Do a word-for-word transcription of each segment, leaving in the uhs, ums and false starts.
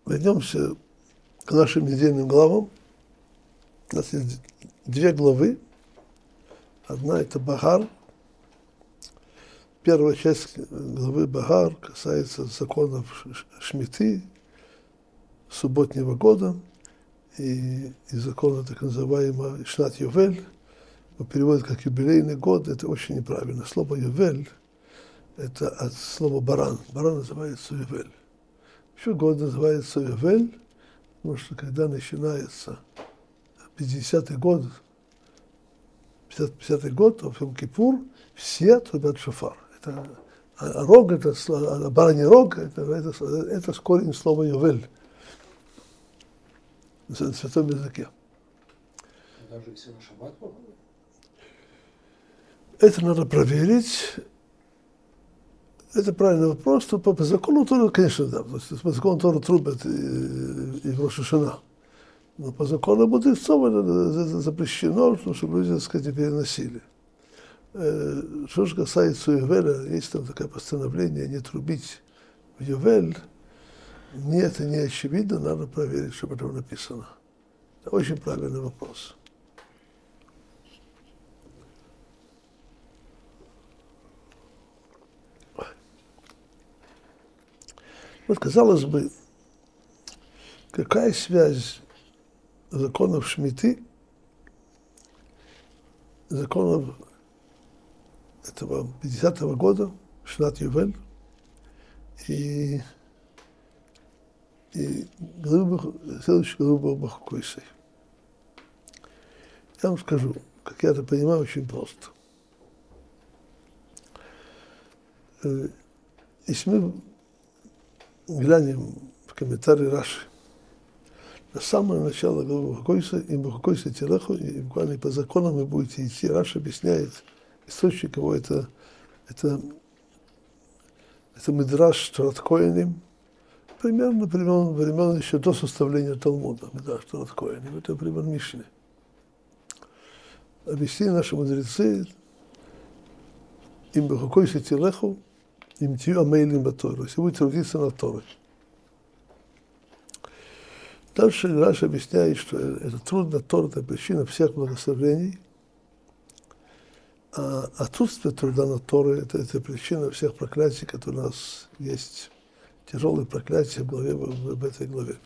Вернемся к нашим недельным главам. У нас есть две главы. Одна – это Багар. Первая часть главы Багар касается законов Шмиты, субботнего года и, и закона так называемого Шнат Йовель. Его переводят как юбилейный год. Это очень неправильно. Слово Йовель – это от слова баран. Баран называется Йовель. Еще год называется Йовель, потому что когда начинается пятидесятый год, пятидесятый год, в Йом-Кипур, все трубят шофар. Это, а рог, это, а бараний рог, это, это, это корень слова Йовель на святом языке. Даже если на шаббат попадает? Это надо проверить. Это правильный вопрос. По, по закону Торы, конечно, да. По закону Торы трубят и, и в Рош ха-Шана. Но по закону мудрецов это запрещено, чтобы люди, так сказать, переносили. Что же касается Йовеля, есть там такое постановление не трубить в Йовель. Нет, это не очевидно, надо проверить, что там написано. Это очень правильный вопрос. Вот, казалось бы, какая связь законов Шмиты, законов этого пятидесятого года, Шнат Йовель, и, и следующей главы Бахукойсей. Я вам скажу, как я это понимаю, очень просто. Если мы глянем в комментарии Раши, на самое начало главы Бахукойса, и Бахукойса Тиреху, и буквально по законам вы будете идти. Раши объясняет источник его, это, это, это Мидраш Торат Коэним, примерно времен, времен еще до составления Талмуда, Мидраш Торат Коэним, это пример Мишны. Объяснили наши мудрецы, им Бахукойса Тиреху, им тию амейлим батору, если будет трудиться над Торой. Дальше Раши объясняет, что это труд над Торой, это причина всех благословений, а отсутствие труда над Торой это, это причина всех проклятий, которые у нас есть, тяжелые проклятия в, главе, в, в этой главе.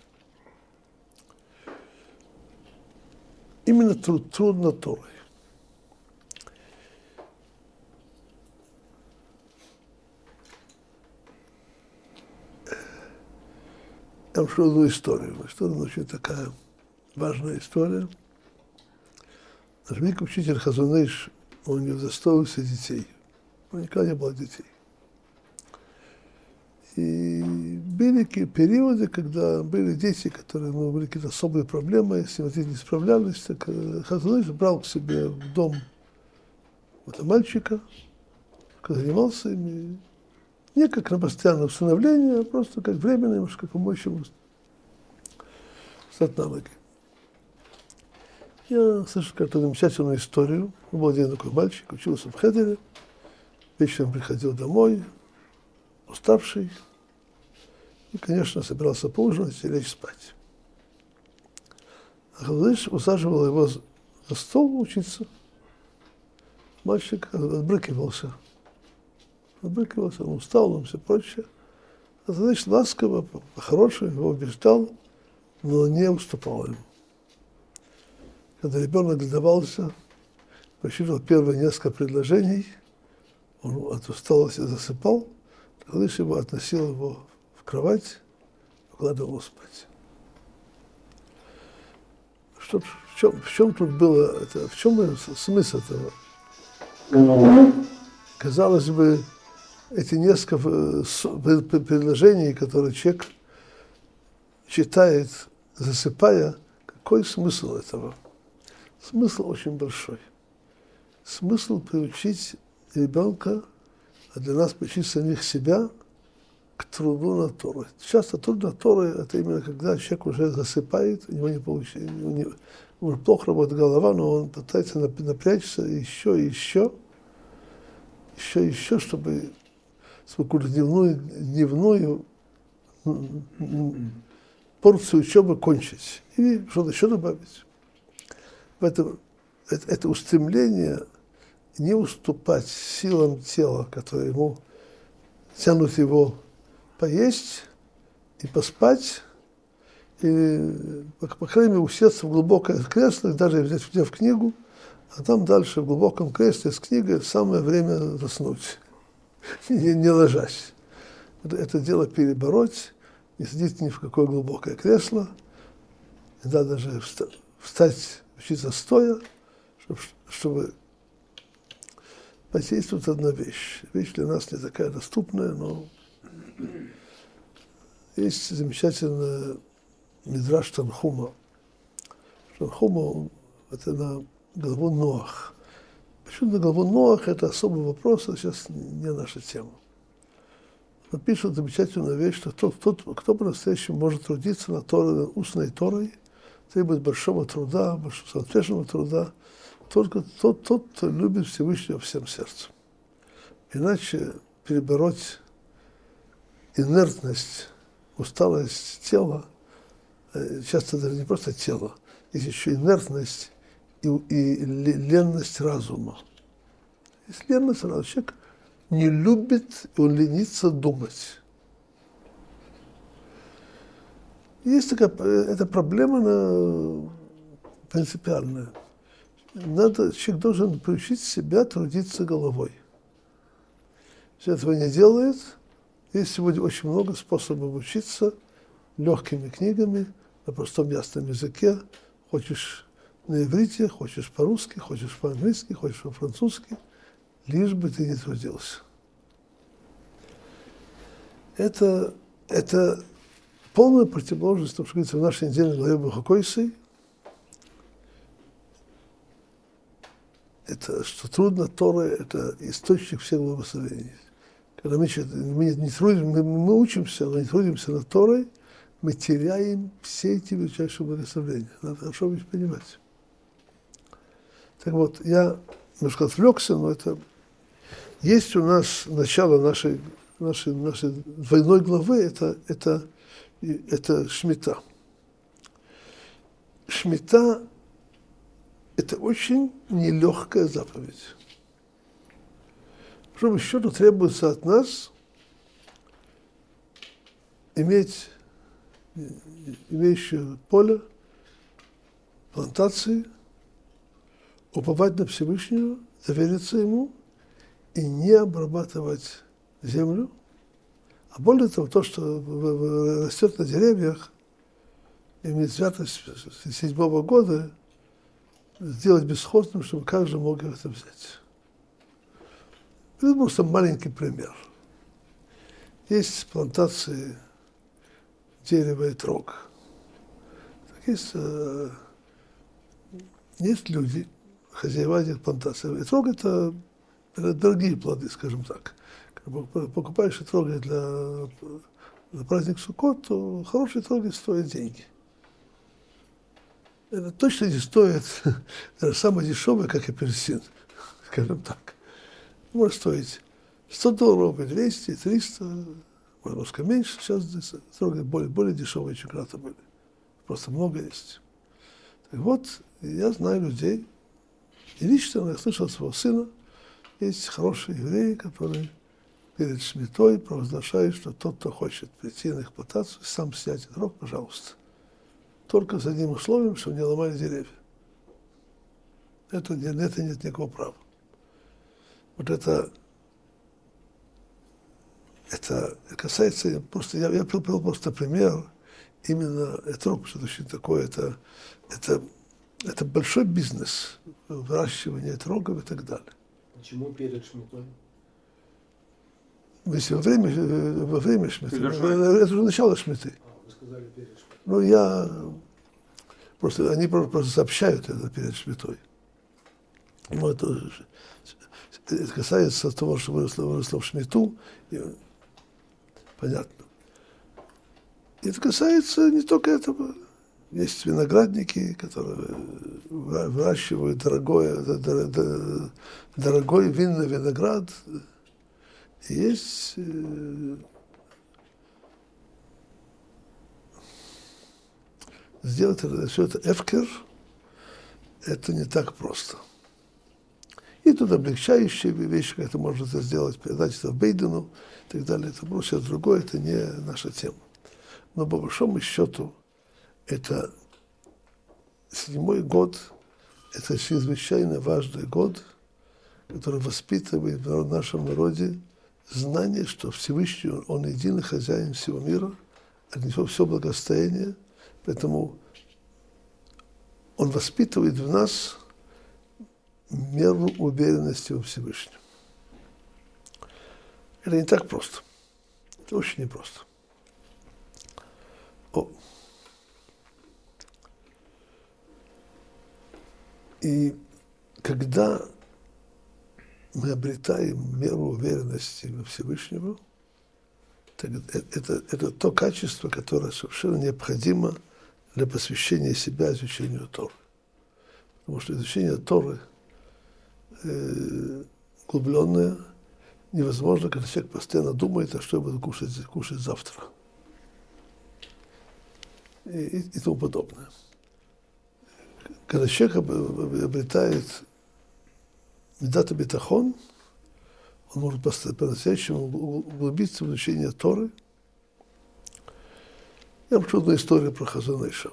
Именно труд, труд над Торой. Я вам скажу одну историю. История очень такая важная история. Наш великий учитель Хазон Иш, он не удостоился детей. У него никогда не было детей. И были периоды, когда были дети, которые ну, были какие-то особые проблемы, с ними не справлялись. Так Хазон Иш брал к себе в дом этого мальчика, занимался ими. Не как на постоянное усыновление, а просто как временно, немножко помочь ему встать на ноги. Я слышу какую-то замечательную историю. Был один такой мальчик, учился в Хедере, вечером приходил домой, уставший, и, конечно, собирался поужинать и лечь спать. А Хазон Иш усаживал его за стол учиться. Мальчик отбрыкивался. Отбрыкивался, он устал, он все прочее. А значит, ласково, по-хорошему его убеждал, но не уступал ему. Когда ребенок сдавался, прочитал первые несколько предложений, он от усталости засыпал, тогда его относил его в кровать, укладывал спать. Что, в, чем, в чем тут было, это, в чем смысл этого? Казалось бы, эти несколько предложений, которые человек читает, засыпая, какой смысл этого? Смысл очень большой. Смысл приучить ребенка, а для нас приучить самих себя к труду над Торой. Часто труд над Торой – это именно когда человек уже засыпает, у него не получается, у него может, плохо работает голова, но он пытается напрячься еще и еще, еще и еще, чтобы какую-то дневную, дневную порцию учебы кончить и что-то еще добавить. В этом, это, это устремление не уступать силам тела, которые ему тянут его поесть и поспать, и, по, по крайней мере, усесться в глубокое кресло, даже взять, взяв книгу, а там дальше в глубоком кресле с книгой самое время заснуть, не, не ложась. Это, это дело перебороть, не сидеть ни в какое глубокое кресло, не надо даже встать, учиться стоя, чтобы, чтобы посействует одна вещь. Вещь для нас не такая доступная, но есть замечательный мидраш Танхума. Танхума – это на главу Ноах. Почему на главу Ноах – это особый вопрос, это сейчас не наша тема. Он пишет замечательную вещь, что тот, тот кто по-настоящему может трудиться на Торе, устной Торой, требует большого труда, большого соответственного труда, только тот, тот, кто любит Всевышнего всем сердцем. Иначе перебороть инертность, усталость тела, часто даже не просто тело, есть еще инертность и, и ленность разума. Есть ленность разума. Человек не любит, он ленится думать. Есть такая эта проблема на, принципиальная. Надо, человек должен приучить себя трудиться головой. Если этого не делает, есть сегодня очень много способов учиться легкими книгами, на простом ясном языке. Хочешь на иврите, хочешь по-русски, хочешь по-английски, хочешь по-французски, лишь бы ты не трудился. Это, это полная противоположность тому, что говорится в нашей недельной главе Бахакойсой. Это, что трудно Тора, это источник всех благословений. Когда мы, мы, не трудим, мы, мы учимся, но не трудимся над Торой, мы теряем все эти величайшие благословения. Надо хорошо их понимать. Так вот, я немножко отвлекся, но это есть у нас начало нашей, нашей, нашей двойной главы, это, это, это Шмита. Шмита – это очень нелегкая заповедь. Что еще тут требуется от нас иметь имеющее поле, плантации, уповать на Всевышнего, довериться Ему и не обрабатывать землю. А более того, то, что растет на деревьях, имеет святость седьмого года, сделать бесхозным, чтобы каждый мог это взять. Это просто маленький пример. Есть плантации дерева и трог. Так есть, э, есть люди, хозяева этих плантаций. И трог это, это дорогие плоды, скажем так. Когда покупаешь троги для, для праздника Суккот, то хорошие троги стоят деньги. Это точно не стоит даже самое дешевое, как апельсин, скажем так. Может стоить сто долларов, двести, триста, может, немножко меньше. Сейчас здесь троги более, более дешевые, чем когда-то были. Просто много есть. Так вот, я знаю людей, и лично я слышал от своего сына, есть хорошие евреи, которые перед Шмитой провозглашают, что тот, кто хочет прийти на эксплуатацию, сам снять этот рог, пожалуйста. Только с одним условием, чтобы не ломали деревья. Это, это нет никакого права. Вот это, это касается, просто, я, я привел просто пример, именно это рог, что это очень такое, это, это, это большой бизнес, выращивание трогов и так далее. Почему перед Шмитой? Если во время, во время Шмиты, это уже начало Шмиты. А, вы сказали перед Шмитой. Ну, я просто, они просто, просто сообщают это перед Шмитой. Ну, это, это касается того, что выросло, выросло в Шмиту, и, понятно. И это касается не только этого. Есть виноградники, которые выращивают дорогое, дорогой винный виноград. И есть сделать все это эфкер, это не так просто. И тут облегчающие вещи, как это можно это сделать, передать это в Бейдену и так далее. Это просто другое, это не наша тема. Но по большому счету, это седьмой год, это чрезвычайно важный год, который воспитывает в нашем народе знание, что Всевышний, Он единый хозяин всего мира, от Него все благостояние, поэтому Он воспитывает в нас меру уверенности во Всевышнем. Это не так просто. Это очень непросто. О. И когда мы обретаем меру уверенности во Всевышнего, это, это, это то качество, которое совершенно необходимо для посвящения себя изучению Торы. Потому что изучение Торы э, углубленное невозможно, когда человек постоянно думает, а что я буду кушать, кушать завтра. И, и, и тому подобное. Когда человек обретает медат битахон, он может по-настоящему углубиться в изучение Торы. Я вам одну историю про Хазон Иша.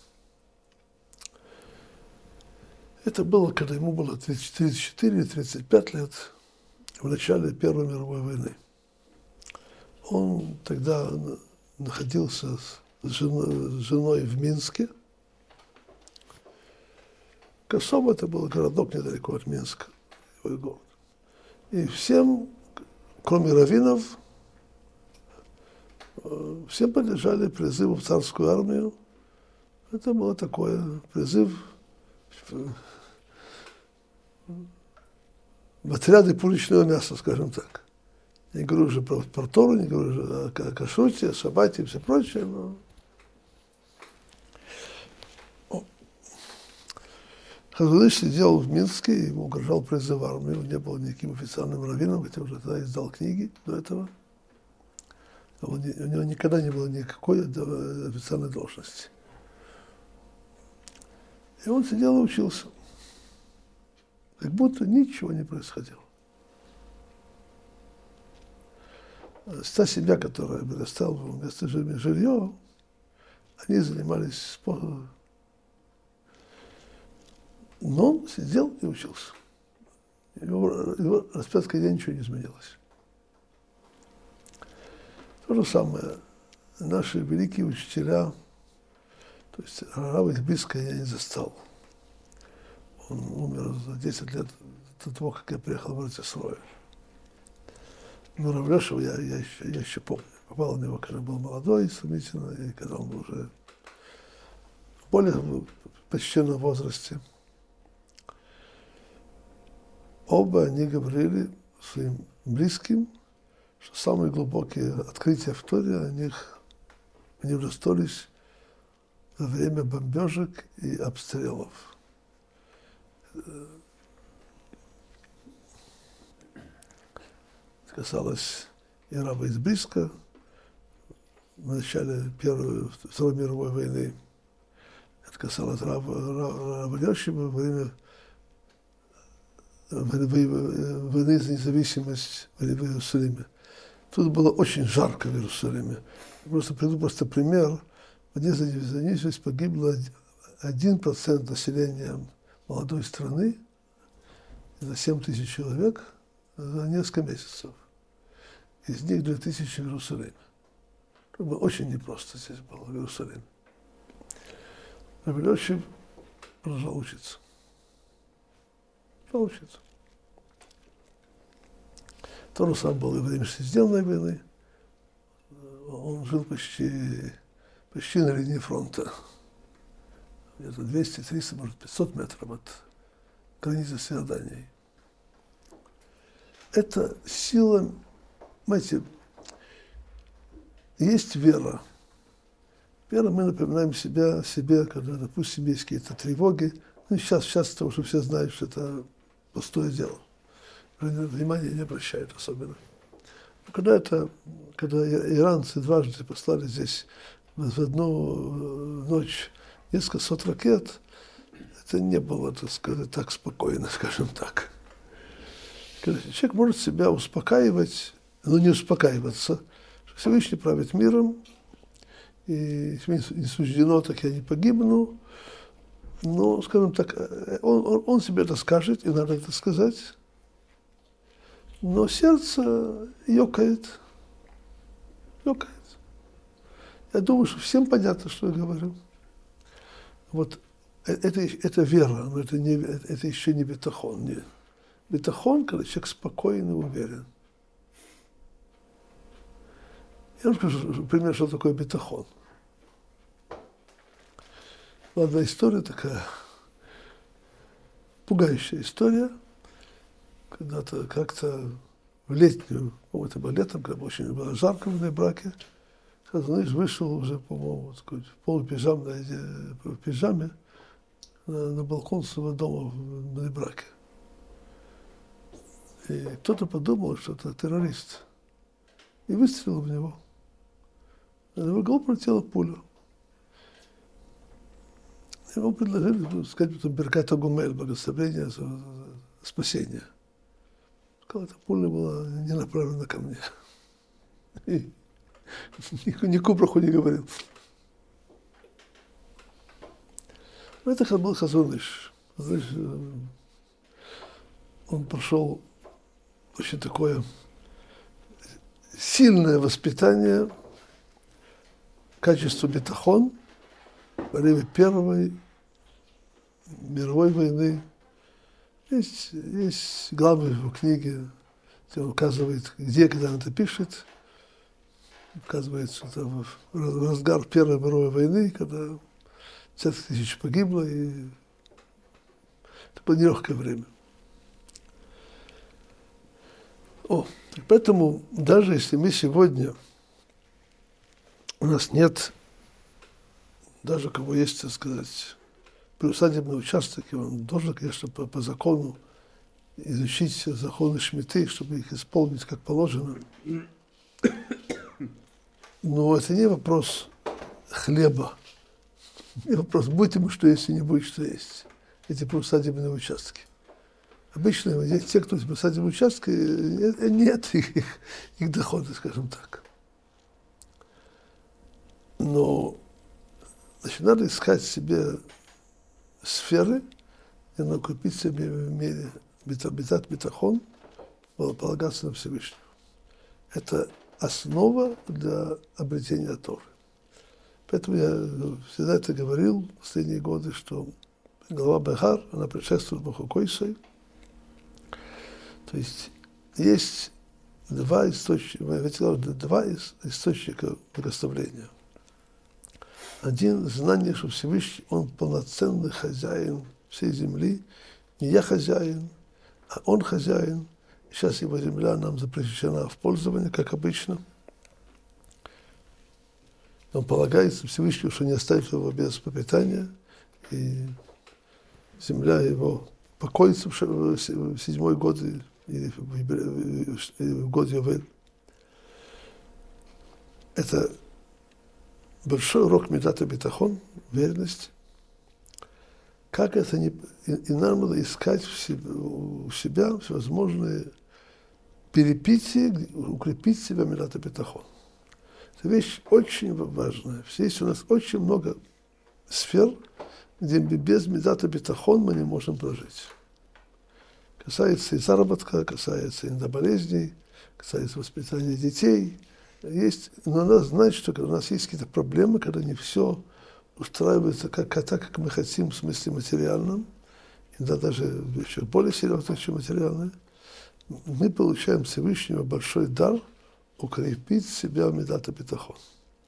Это было, когда ему было тридцать четыре - тридцать пять лет, в начале Первой мировой войны. Он тогда находился с женой, с женой в Минске. Косово это был городок недалеко от Минска, город. И всем, кроме раввинов, всем подлежали призыву в царскую армию. Это был такой призыв в отряды пушечного мяса, скажем так. Не говорю уже про, про Тору, не говорю уже о кашруте, о шаббате и все прочее, но... Хазон Иш сидел в Минске, ему угрожал призыв в армию, не был никаким официальным раввином, хотя уже тогда издал книги до этого. Он, у него никогда не было никакой официальной должности. И он сидел и учился. Как будто ничего не происходило. Та семья, которая предоставила ему место жилье, они занимались спортом. Но он сидел и учился. Его, его распятка дня ничего не изменилось. То же самое. Наши великие учителя, то есть Рава из Бриска я не застал. Он умер за десять лет до того, как я приехал в Эрец-Исроэль. Но Рав Лешева я, я, еще, я еще помню. Попал на него, когда был молодой, сравнительно, и когда он был уже в более почтенном возрасте. Оба они говорили своим близким, что самые глубокие открытия в Торе о них, они удостоились во время бомбежек и обстрелов. Это касалось и Рава из Бриска в начале Первой, Второй мировой войны. Это касалось Рава, Рава Лешева во время войны за независимость в Иерусалиме. Тут было очень жарко в Иерусалиме. Просто приведу просто пример. В войне за независимость погибло один процент населения молодой страны, это семь тысяч человек за несколько месяцев. Из них две тысячи в Иерусалиме. Это было очень непросто здесь было, в Иерусалиме. Рав Лешев продолжал учиться. Учиться. То же самое было и во время шестидневной войны. Он жил почти, почти на линии фронта. Где-то двести, триста, может, пятьсот метров от границы с Иорданией. Это сила, знаете, есть вера. Вера, мы напоминаем себя, себе, когда, допустим, есть какие-то тревоги. Ну, сейчас, сейчас, потому что все знают, что это пустое дело. Внимания не обращают особенно. Но когда это, когда иранцы дважды послали здесь в одну ночь несколько сот ракет, это не было, так сказать, так спокойно, скажем так. Человек может себя успокаивать, но не успокаиваться. Всевышний правит миром, и не суждено, так я не погибну. Но, скажем так, он, он, он себе это скажет, и надо это сказать. Но сердце ёкает. Ёкает. Я думаю, что всем понятно, что я говорю. Вот это, это вера, но это, не, это еще не бетахон. Не. Бетахон, когда человек спокойно уверен. Я вам скажу, например, что такое бетахон. Одна история такая, пугающая история. Когда-то как-то в летнюю, по-моему, это было летом, когда очень было жарко в браке, знаешь, вышел уже, по-моему, такой, в полупижамной, в пижаме на, на балкон своего дома в браке. И кто-то подумал, что это террорист, и выстрелил в него. На его голову пролетела пуля. Ему предложили сказать потом Беркат Агумель, благословение за спасение. Сказал, эта пуля была не направлена ко мне. И ни, ни кубраху не говорил. Но это был Хазон Иш. Он прошел очень такое сильное воспитание качества бетахон во время Первой мировой войны. Есть, есть главы в книге, где он указывает, где, когда он это пишет. Указывается, что в разгар Первой мировой войны, когда десятки тысяч погибло, и это было нелегкое время. О, поэтому даже если мы сегодня, у нас нет, даже у кого есть, так сказать, приусадебный участок, и он должен, конечно, по, по закону изучить законы шмиты, чтобы их исполнить как положено. Но это не вопрос хлеба. Не вопрос, будет ему что есть и не будет что есть. Эти приусадебные участки. Обычно те, кто в приусадебном участке, нет их, их дохода, скажем так. Но значит, надо искать себе сферы, и надо купить себе в мире бетат бетахон, полагаться на Всевышнего. Это основа для обретения Торы. Поэтому я всегда это говорил в последние годы, что глава Бехар, она предшествует Бахукойсой. То есть есть два источника, два источника благословения. Один — знание, что Всевышний, он полноценный хозяин всей земли. Не я хозяин, а он хозяин. Сейчас его земля нам запрещена в пользовании, как обычно. Он полагается Всевышнему, что не оставит его без пропитания, и земля его покоится в седьмой год, или в год Йовель. Это большой урок Мидат ха-Битахон, верность. Как это не... И нам надо искать в себе, у себя всевозможные перепития, укрепить себя Мидат ха-Битахон. Это вещь очень важная. Здесь у нас очень много сфер, где без Мидат ха-Битахон мы не можем прожить. Касается и заработка, касается и болезней, касается воспитания детей. Есть, но надо знать, что у нас есть какие-то проблемы, когда не все устраивается как, так, как мы хотим, в смысле материальном, иногда даже еще более серьезно, чем материальное. Мы получаем Всевышнего большой дар укрепить себя в Мидат ха-Битахон.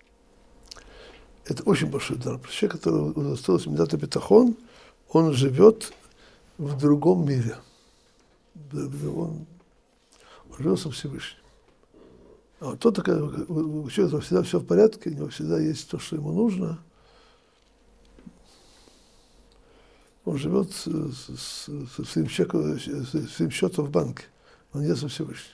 Это очень большой дар. Человек, который удостоился Мидат ха-Битахон, он живет в другом мире. Он живет со Всевышним. А вот тот, такой, у человека всегда все в порядке, у него всегда есть то, что ему нужно. Он живет с, с, со своим, чеком, со своим счетом в банке. Он не со Всевышним.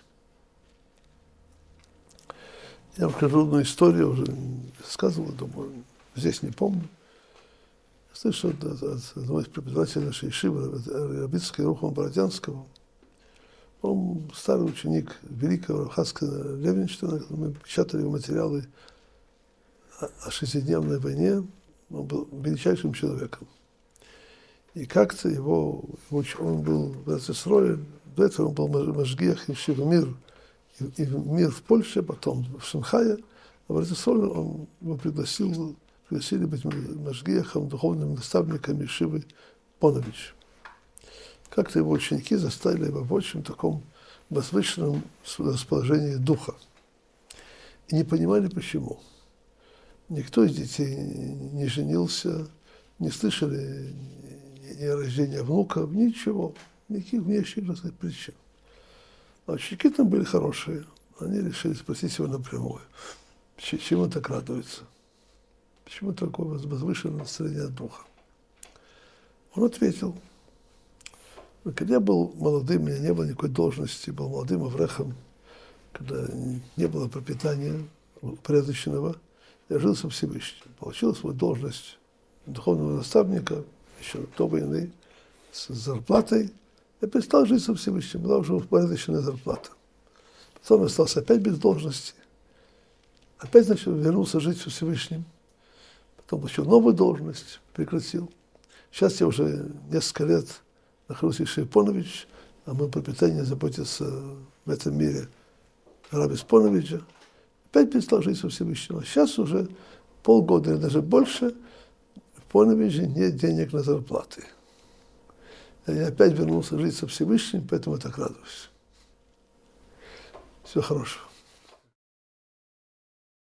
Я вам скажу одну историю, уже рассказывал, думаю, здесь не помню. Слышал от, от одного из преподавателей нашей ешивы, Рабицкого Рухама Бородянского. Он старый ученик великого Хаскина Левинштейна. Мы печатали его материалы о шестидневной войне. Он был величайшим человеком. И как-то его, он был в Эрец-Исроэль, до этого он был Машгиах Ешивы Мир, и, и Мир в Польше, потом в Шанхае. А в Эрец-Исроэль он его пригласил, пригласили быть Машгиахом, духовным наставником Ешивы Понович. Как-то его ученики заставили его в очень таком возвышенном расположении духа. И не понимали, почему. Никто из детей не женился, не слышали ни о рождении внуков, ничего, никаких внешних, так сказать, причин. А ученики там были хорошие. Они решили спросить его напрямую, чему он так радуется, почему такое возвышенное настроение духа. Он ответил: когда я был молодым, у меня не было никакой должности, был молодым аврехом, когда не было пропитания упорядоченного, я жил со Всевышним, получил свою должность духовного наставника еще до войны с зарплатой. Я перестал жить со Всевышним, была уже упорядоченная зарплата. Потом я остался опять без должности, опять начал, вернулся жить со Всевышним, потом получил новую должность, прекратил. Сейчас я уже несколько лет нахожусь в Ешиве Понович, о моем пропитании заботится в этом мире Раби Споновича. Опять перестал жить со Всевышним. А сейчас уже полгода или даже больше в Поновиче нет денег на зарплаты. Я опять вернулся жить со Всевышним, поэтому я так радуюсь. Всего хорошего.